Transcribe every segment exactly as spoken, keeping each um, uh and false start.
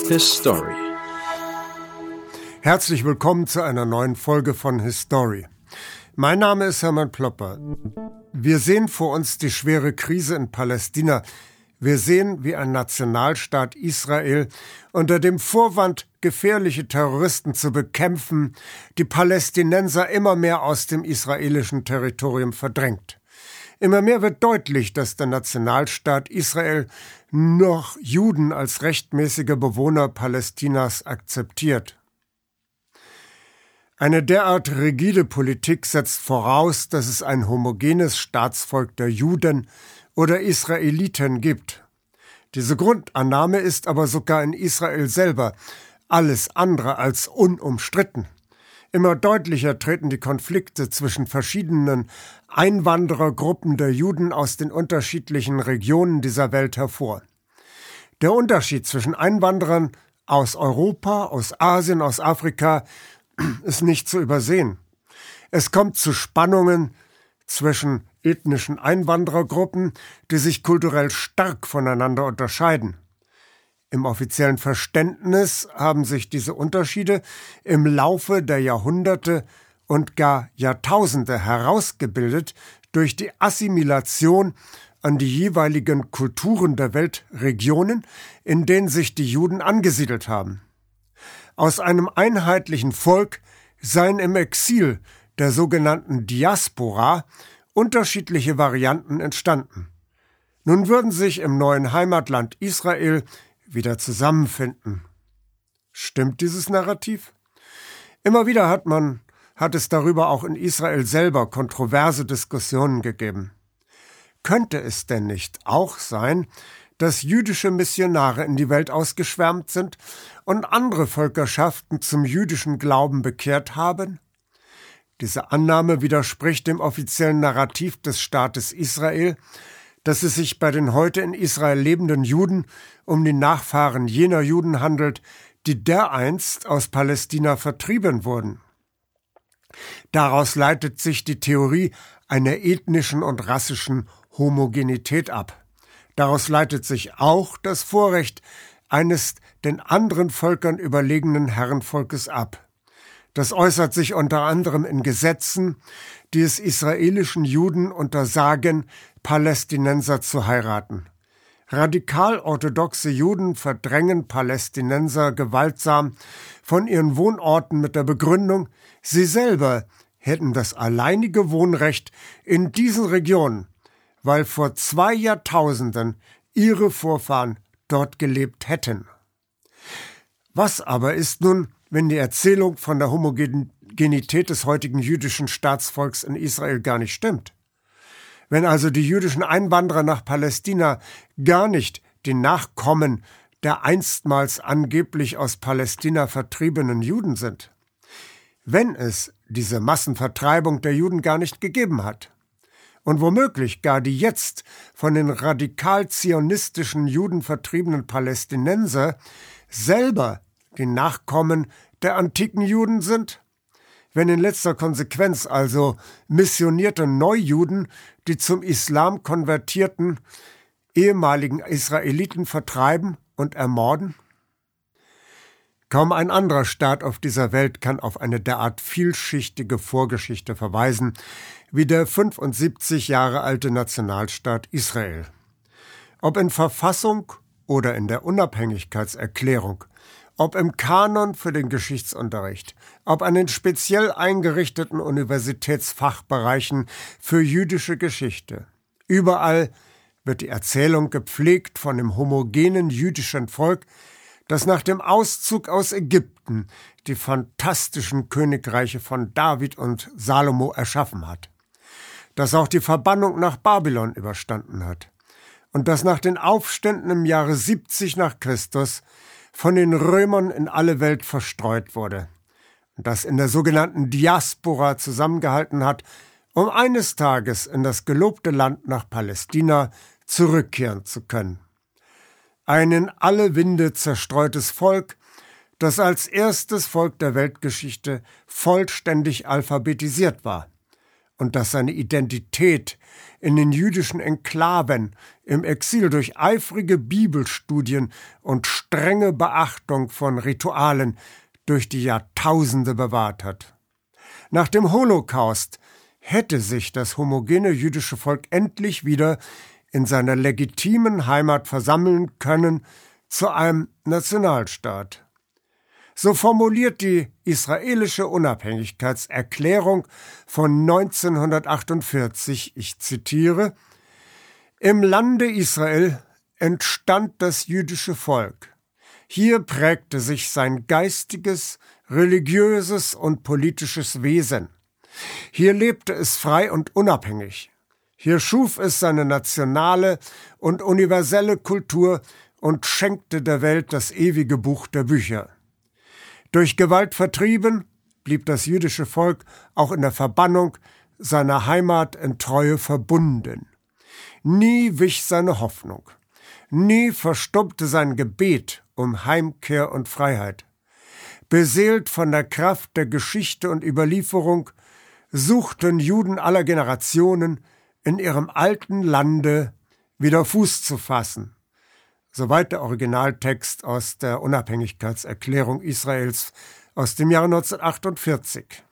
His Story. Herzlich willkommen zu einer neuen Folge von His Story. Mein Name ist Hermann Plopper. Wir sehen vor uns die schwere Krise in Palästina. Wir sehen, wie ein Nationalstaat Israel unter dem Vorwand, gefährliche Terroristen zu bekämpfen, die Palästinenser immer mehr aus dem israelischen Territorium verdrängt. Immer mehr wird deutlich, dass der Nationalstaat Israel noch Juden als rechtmäßige Bewohner Palästinas akzeptiert. Eine derart rigide Politik setzt voraus, dass es ein homogenes Staatsvolk der Juden oder Israeliten gibt. Diese Grundannahme ist aber sogar in Israel selber alles andere als unumstritten. Immer deutlicher treten die Konflikte zwischen verschiedenen Einwanderergruppen der Juden aus den unterschiedlichen Regionen dieser Welt hervor. Der Unterschied zwischen Einwanderern aus Europa, aus Asien, aus Afrika ist nicht zu übersehen. Es kommt zu Spannungen zwischen ethnischen Einwanderergruppen, die sich kulturell stark voneinander unterscheiden. Im offiziellen Verständnis haben sich diese Unterschiede im Laufe der Jahrhunderte und gar Jahrtausende herausgebildet durch die Assimilation an die jeweiligen Kulturen der Weltregionen, in denen sich die Juden angesiedelt haben. Aus einem einheitlichen Volk seien im Exil der sogenannten Diaspora unterschiedliche Varianten entstanden. Nun würden sich im neuen Heimatland Israel wieder zusammenfinden. Stimmt dieses Narrativ? Immer wieder hat man, hat es darüber auch in Israel selber kontroverse Diskussionen gegeben. Könnte es denn nicht auch sein, dass jüdische Missionare in die Welt ausgeschwärmt sind und andere Völkerschaften zum jüdischen Glauben bekehrt haben? Diese Annahme widerspricht dem offiziellen Narrativ des Staates Israel, dass es sich bei den heute in Israel lebenden Juden um die Nachfahren jener Juden handelt, die dereinst aus Palästina vertrieben wurden. Daraus leitet sich die Theorie einer ethnischen und rassischen Homogenität ab. Daraus leitet sich auch das Vorrecht eines den anderen Völkern überlegenen Herrenvolkes ab. Das äußert sich unter anderem in Gesetzen, die es israelischen Juden untersagen, Palästinenser zu heiraten. Radikal-orthodoxe Juden verdrängen Palästinenser gewaltsam von ihren Wohnorten mit der Begründung, sie selber hätten das alleinige Wohnrecht in diesen Regionen, weil vor zwei Jahrtausenden ihre Vorfahren dort gelebt hätten. Was aber ist nun, wenn die Erzählung von der Homogenität des heutigen jüdischen Staatsvolks in Israel gar nicht stimmt? Wenn also die jüdischen Einwanderer nach Palästina gar nicht die Nachkommen der einstmals angeblich aus Palästina vertriebenen Juden sind? Wenn es diese Massenvertreibung der Juden gar nicht gegeben hat? Und womöglich gar die jetzt von den radikal-zionistischen Juden vertriebenen Palästinenser selber die Nachkommen der antiken Juden sind? Wenn in letzter Konsequenz also missionierte Neujuden die zum Islam konvertierten ehemaligen Israeliten vertreiben und ermorden? Kaum ein anderer Staat auf dieser Welt kann auf eine derart vielschichtige Vorgeschichte verweisen wie der fünfundsiebzig Jahre alte Nationalstaat Israel. Ob in Verfassung oder in der Unabhängigkeitserklärung, ob im Kanon für den Geschichtsunterricht, ob an den speziell eingerichteten Universitätsfachbereichen für jüdische Geschichte. Überall wird die Erzählung gepflegt von dem homogenen jüdischen Volk, das nach dem Auszug aus Ägypten die fantastischen Königreiche von David und Salomo erschaffen hat, das auch die Verbannung nach Babylon überstanden hat und das nach den Aufständen im Jahre siebzig nach Christus von den Römern in alle Welt verstreut wurde und das in der sogenannten Diaspora zusammengehalten hat, um eines Tages in das gelobte Land nach Palästina zurückkehren zu können. Ein in alle Winde zerstreutes Volk, das als erstes Volk der Weltgeschichte vollständig alphabetisiert war und dass seine Identität in den jüdischen Enklaven im Exil durch eifrige Bibelstudien und strenge Beachtung von Ritualen durch die Jahrtausende bewahrt hat. Nach dem Holocaust hätte sich das homogene jüdische Volk endlich wieder in seiner legitimen Heimat versammeln können zu einem Nationalstaat. So formuliert die israelische Unabhängigkeitserklärung von neunzehnhundertachtundvierzig, ich zitiere: Im Lande Israel entstand das jüdische Volk. Hier prägte sich sein geistiges, religiöses und politisches Wesen. Hier lebte es frei und unabhängig. Hier schuf es seine nationale und universelle Kultur und schenkte der Welt das ewige Buch der Bücher. Durch Gewalt vertrieben, blieb das jüdische Volk auch in der Verbannung seiner Heimat in Treue verbunden. Nie wich seine Hoffnung. Nie verstummte sein Gebet um Heimkehr und Freiheit. Beseelt von der Kraft der Geschichte und Überlieferung suchten Juden aller Generationen in ihrem alten Lande wieder Fuß zu fassen. Soweit der Originaltext aus der Unabhängigkeitserklärung Israels aus dem Jahre neunzehnhundertachtundvierzig.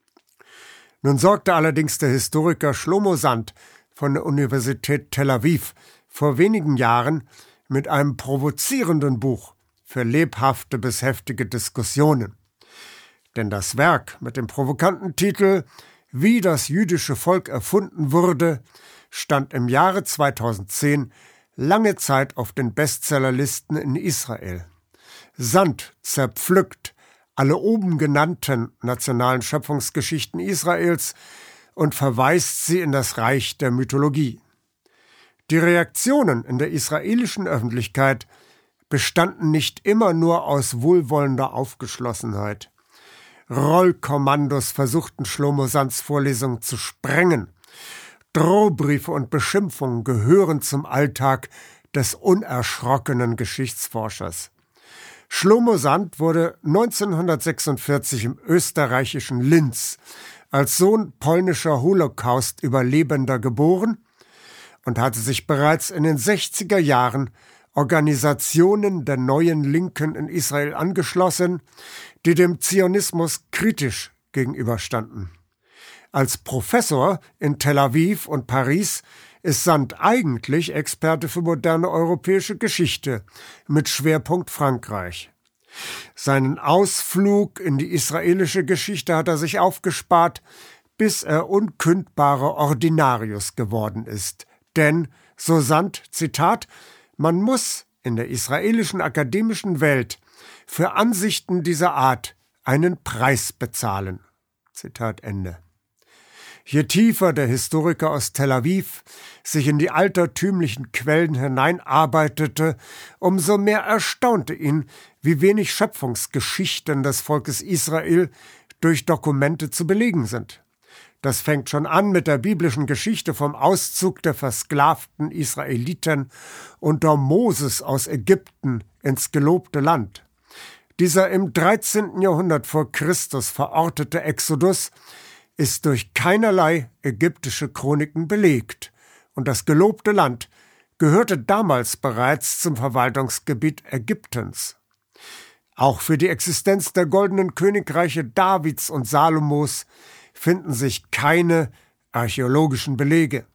Nun sorgte allerdings der Historiker Shlomo Sand von der Universität Tel Aviv vor wenigen Jahren mit einem provozierenden Buch für lebhafte bis heftige Diskussionen. Denn das Werk mit dem provokanten Titel »Wie das jüdische Volk erfunden wurde« stand im Jahre zweitausendzehn lange Zeit auf den Bestsellerlisten in Israel. Sand zerpflückt alle oben genannten nationalen Schöpfungsgeschichten Israels und verweist sie in das Reich der Mythologie. Die Reaktionen in der israelischen Öffentlichkeit bestanden nicht immer nur aus wohlwollender Aufgeschlossenheit. Rollkommandos versuchten Shlomo Sands Vorlesungen zu sprengen. Drohbriefe und Beschimpfungen gehören zum Alltag des unerschrockenen Geschichtsforschers. Shlomo Sand wurde neunzehnhundertsechsundvierzig im österreichischen Linz als Sohn polnischer Holocaust-Überlebender geboren und hatte sich bereits in den sechziger Jahren Organisationen der neuen Linken in Israel angeschlossen, die dem Zionismus kritisch gegenüberstanden. Als Professor in Tel Aviv und Paris ist Sand eigentlich Experte für moderne europäische Geschichte mit Schwerpunkt Frankreich. Seinen Ausflug in die israelische Geschichte hat er sich aufgespart, bis er unkündbarer Ordinarius geworden ist. Denn, so Sand, Zitat, man muss in der israelischen akademischen Welt für Ansichten dieser Art einen Preis bezahlen. Zitat Ende. Je tiefer der Historiker aus Tel Aviv sich in die altertümlichen Quellen hineinarbeitete, umso mehr erstaunte ihn, wie wenig Schöpfungsgeschichten des Volkes Israel durch Dokumente zu belegen sind. Das fängt schon an mit der biblischen Geschichte vom Auszug der versklavten Israeliten unter Moses aus Ägypten ins gelobte Land. Dieser im dreizehnten Jahrhundert vor Christus verortete Exodus ist durch keinerlei ägyptische Chroniken belegt, und das gelobte Land gehörte damals bereits zum Verwaltungsgebiet Ägyptens. Auch für die Existenz der goldenen Königreiche Davids und Salomos finden sich keine archäologischen Belege.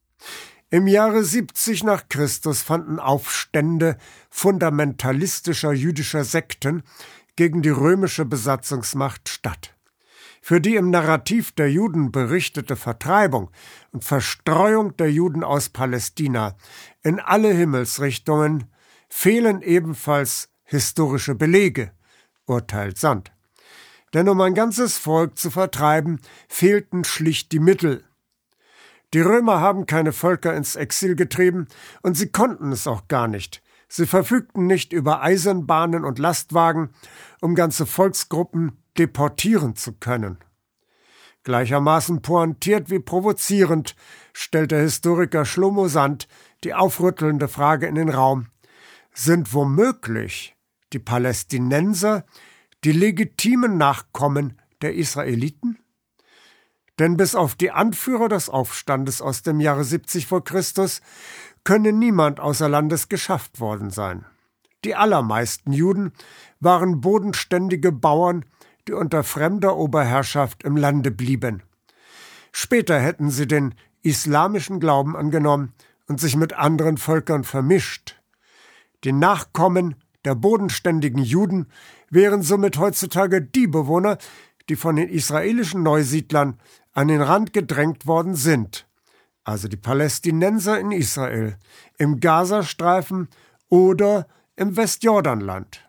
Im Jahre siebzig nach Christus fanden Aufstände fundamentalistischer jüdischer Sekten gegen die römische Besatzungsmacht statt. Für die im Narrativ der Juden berichtete Vertreibung und Verstreuung der Juden aus Palästina in alle Himmelsrichtungen fehlen ebenfalls historische Belege, urteilt Sand. Denn um ein ganzes Volk zu vertreiben, fehlten schlicht die Mittel. Die Römer haben keine Völker ins Exil getrieben und sie konnten es auch gar nicht. Sie verfügten nicht über Eisenbahnen und Lastwagen, um ganze Volksgruppen deportieren zu können. Gleichermaßen pointiert wie provozierend stellt der Historiker Shlomo Sand die aufrüttelnde Frage in den Raum: Sind womöglich die Palästinenser die legitimen Nachkommen der Israeliten? Denn bis auf die Anführer des Aufstandes aus dem Jahre siebzig vor Christus könne niemand außer Landes geschafft worden sein. Die allermeisten Juden waren bodenständige Bauern, die unter fremder Oberherrschaft im Lande blieben. Später hätten sie den islamischen Glauben angenommen und sich mit anderen Völkern vermischt. Die Nachkommen der bodenständigen Juden wären somit heutzutage die Bewohner, die von den israelischen Neusiedlern an den Rand gedrängt worden sind, also die Palästinenser in Israel, im Gazastreifen oder im Westjordanland.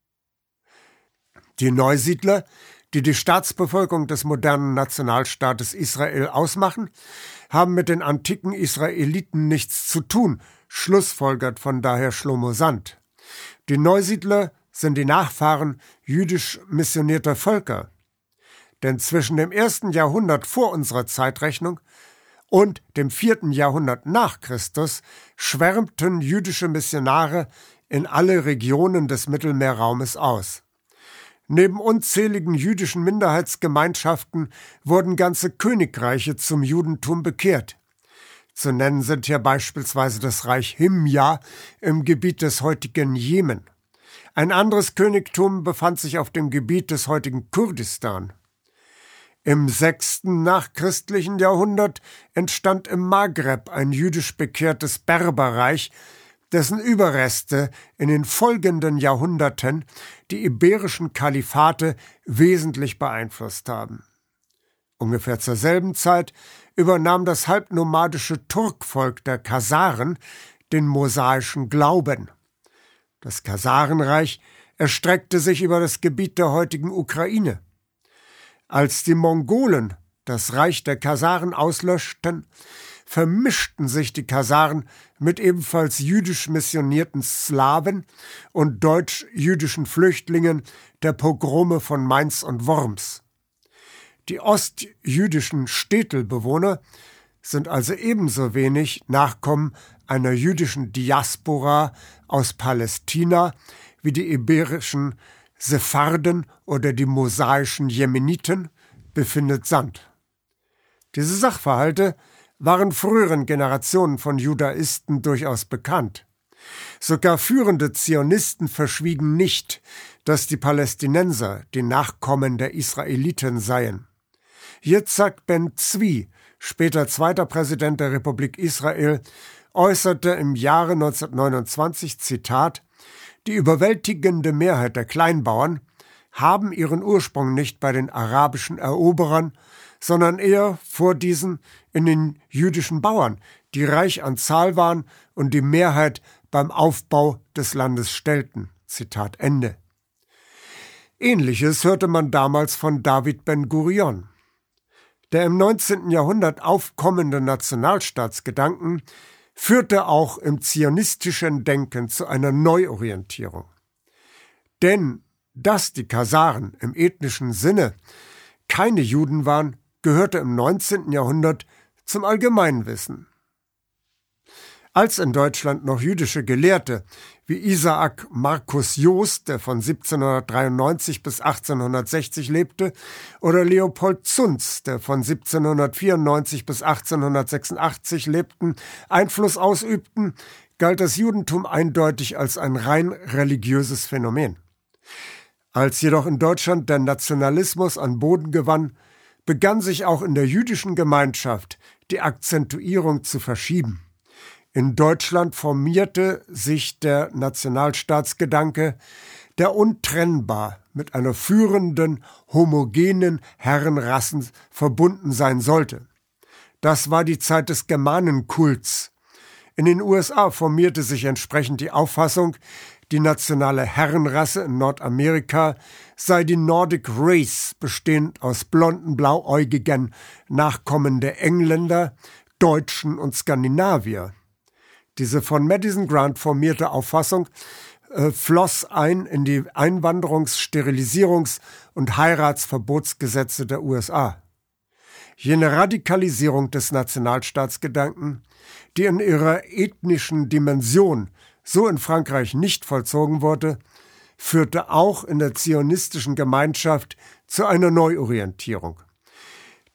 Die Neusiedler, die die Staatsbevölkerung des modernen Nationalstaates Israel ausmachen, haben mit den antiken Israeliten nichts zu tun, schlussfolgert von daher Shlomo Sand. Die Neusiedler sind die Nachfahren jüdisch missionierter Völker. Denn zwischen dem ersten Jahrhundert vor unserer Zeitrechnung und dem vierten Jahrhundert nach Christus schwärmten jüdische Missionare in alle Regionen des Mittelmeerraumes aus. Neben unzähligen jüdischen Minderheitsgemeinschaften wurden ganze Königreiche zum Judentum bekehrt. Zu nennen sind hier beispielsweise das Reich Himja im Gebiet des heutigen Jemen. Ein anderes Königtum befand sich auf dem Gebiet des heutigen Kurdistan. Im sechsten nachchristlichen Jahrhundert entstand im Maghreb ein jüdisch bekehrtes Berberreich, dessen Überreste in den folgenden Jahrhunderten die iberischen Kalifate wesentlich beeinflusst haben. Ungefähr zur selben Zeit übernahm das halbnomadische Turkvolk der Khazaren den mosaischen Glauben. Das Khazarenreich erstreckte sich über das Gebiet der heutigen Ukraine. Als die Mongolen das Reich der Khazaren auslöschten, vermischten sich die Khazaren mit ebenfalls jüdisch missionierten Slawen und deutsch-jüdischen Flüchtlingen der Pogrome von Mainz und Worms. Die ostjüdischen Städtelbewohner sind also ebenso wenig Nachkommen einer jüdischen Diaspora aus Palästina wie die iberischen Sepharden oder die mosaischen Jemeniten, befindet Sand. Diese Sachverhalte waren früheren Generationen von Judaisten durchaus bekannt. Sogar führende Zionisten verschwiegen nicht, dass die Palästinenser die Nachkommen der Israeliten seien. Yitzhak ben Zvi, später zweiter Präsident der Republik Israel, äußerte im Jahre neunzehnhundertneunundzwanzig, Zitat, die überwältigende Mehrheit der Kleinbauern haben ihren Ursprung nicht bei den arabischen Eroberern, sondern eher vor diesen in den jüdischen Bauern, die reich an Zahl waren und die Mehrheit beim Aufbau des Landes stellten. Zitat Ende. Ähnliches hörte man damals von David Ben-Gurion. Der im neunzehnten Jahrhundert aufkommende Nationalstaatsgedanken führte auch im zionistischen Denken zu einer Neuorientierung. Denn dass die Khazaren im ethnischen Sinne keine Juden waren, gehörte im neunzehnten Jahrhundert zum Allgemeinwissen. Als in Deutschland noch jüdische Gelehrte wie Isaak Markus Jost, der von siebzehnhundertdreiundneunzig bis achtzehnhundertsechzig lebte, oder Leopold Zunz, der von siebzehnhundertvierundneunzig bis achtzehnhundertsechsundachtzig lebten, Einfluss ausübten, galt das Judentum eindeutig als ein rein religiöses Phänomen. Als jedoch in Deutschland der Nationalismus an Boden gewann, begann sich auch in der jüdischen Gemeinschaft die Akzentuierung zu verschieben. In Deutschland formierte sich der Nationalstaatsgedanke, der untrennbar mit einer führenden, homogenen Herrenrasse verbunden sein sollte. Das war die Zeit des Germanenkults. In den U S A formierte sich entsprechend die Auffassung, die nationale Herrenrasse in Nordamerika sei die Nordic Race, bestehend aus blonden, blauäugigen Nachkommen der Engländer, Deutschen und Skandinavier. Diese von Madison Grant formierte Auffassung äh, floss ein in die Einwanderungs-, Sterilisierungs- und Heiratsverbotsgesetze der U S A. Jene Radikalisierung des Nationalstaatsgedanken, die in ihrer ethnischen Dimension so in Frankreich nicht vollzogen wurde, führte auch in der zionistischen Gemeinschaft zu einer Neuorientierung.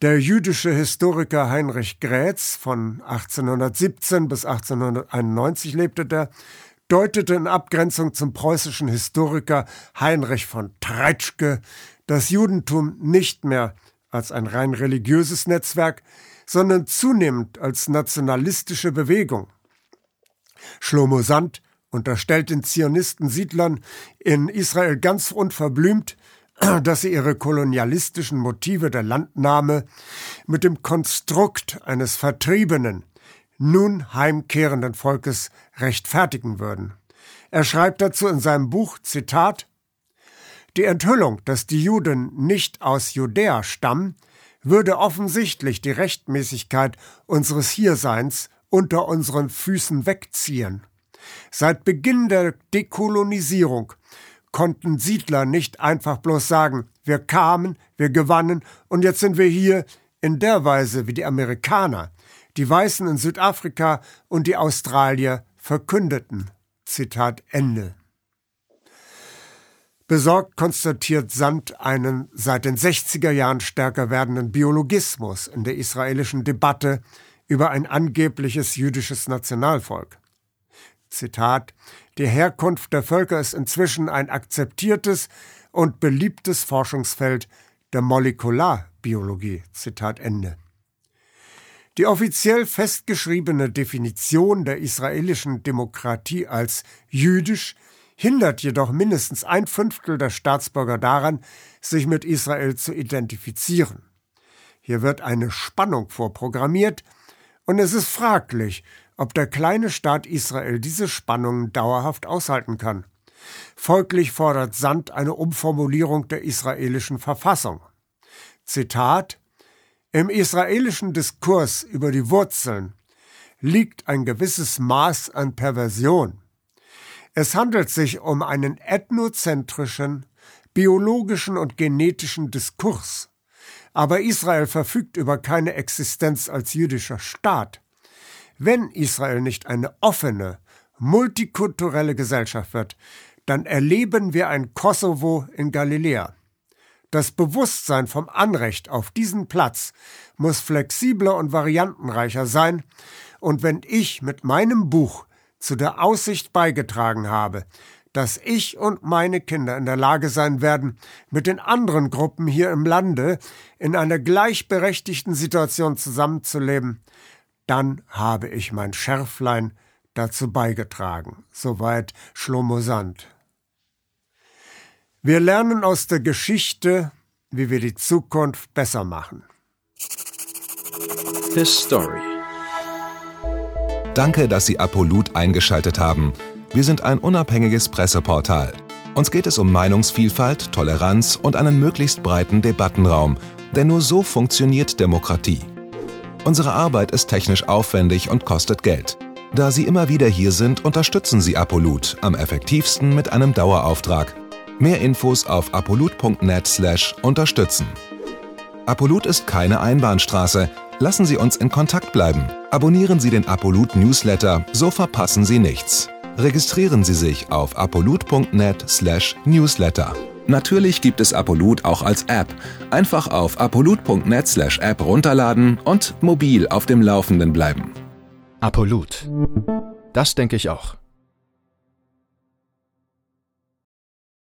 Der jüdische Historiker Heinrich Graetz von achtzehnhundertsiebzehn bis achtzehnhunderteinundneunzig lebte der, deutete in Abgrenzung zum preußischen Historiker Heinrich von Treitschke das Judentum nicht mehr als ein rein religiöses Netzwerk, sondern zunehmend als nationalistische Bewegung. Shlomo Sand unterstellt den Zionisten-Siedlern in Israel ganz unverblümt, dass sie ihre kolonialistischen Motive der Landnahme mit dem Konstrukt eines vertriebenen, nun heimkehrenden Volkes rechtfertigen würden. Er schreibt dazu in seinem Buch, Zitat, die Enthüllung, dass die Juden nicht aus Judäa stammen, würde offensichtlich die Rechtmäßigkeit unseres Hierseins unter unseren Füßen wegziehen. Seit Beginn der Dekolonisierung konnten Siedler nicht einfach bloß sagen, wir kamen, wir gewannen und jetzt sind wir hier, in der Weise wie die Amerikaner, die Weißen in Südafrika und die Australier verkündeten. Zitat Ende. Besorgt konstatiert Sand einen seit den sechziger Jahren stärker werdenden Biologismus in der israelischen Debatte über ein angebliches jüdisches Nationalvolk. Zitat, die Herkunft der Völker ist inzwischen ein akzeptiertes und beliebtes Forschungsfeld der Molekularbiologie. Zitat Ende. Die offiziell festgeschriebene Definition der israelischen Demokratie als jüdisch hindert jedoch mindestens ein Fünftel der Staatsbürger daran, sich mit Israel zu identifizieren. Hier wird eine Spannung vorprogrammiert, und es ist fraglich, ob der kleine Staat Israel diese Spannungen dauerhaft aushalten kann. Folglich fordert Sand eine Umformulierung der israelischen Verfassung. Zitat: Im israelischen Diskurs über die Wurzeln liegt ein gewisses Maß an Perversion. Es handelt sich um einen ethnozentrischen, biologischen und genetischen Diskurs. Aber Israel verfügt über keine Existenz als jüdischer Staat. Wenn Israel nicht eine offene, multikulturelle Gesellschaft wird, dann erleben wir ein Kosovo in Galiläa. Das Bewusstsein vom Anrecht auf diesen Platz muss flexibler und variantenreicher sein, und wenn ich mit meinem Buch zu der Aussicht beigetragen habe, dass ich und meine Kinder in der Lage sein werden, mit den anderen Gruppen hier im Lande in einer gleichberechtigten Situation zusammenzuleben, dann habe ich mein Schärflein dazu beigetragen. Soweit Shlomo Sand. Wir lernen aus der Geschichte, wie wir die Zukunft besser machen. His Story. Danke, dass Sie Apollut eingeschaltet haben. Wir sind ein unabhängiges Presseportal. Uns geht es um Meinungsvielfalt, Toleranz und einen möglichst breiten Debattenraum, denn nur so funktioniert Demokratie. Unsere Arbeit ist technisch aufwendig und kostet Geld. Da Sie immer wieder hier sind, unterstützen Sie Apollut am effektivsten mit einem Dauerauftrag. Mehr Infos auf apollut punkt net slash unterstützen. Apollut ist keine Einbahnstraße. Lassen Sie uns in Kontakt bleiben. Abonnieren Sie den Apollut Newsletter, so verpassen Sie nichts. Registrieren Sie sich auf apollut punkt net slash newsletter. Natürlich gibt es Apollut auch als App. Einfach auf apollut punkt net slash app runterladen und mobil auf dem Laufenden bleiben. Apollut. Das denke ich auch.